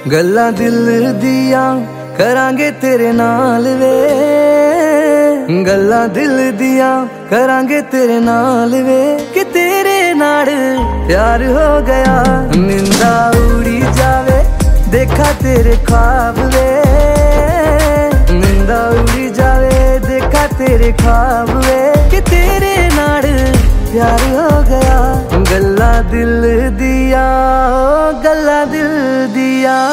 गल्लां दिल दियां करांगे तेरे नाल वे, गल्लां दिल दियां करांगे तेरे नाल वे, कि तेरे नाल प्यार हो गया। निंदा उड़ी जावे देखा तेरे ख्वाब वे, निंदा उड़ी जावे देखा तेरे ख्वाब वे, कि तेरे नाल प्यार हो गया। गल्लां दिल दियां, गल्लां दिल दियां।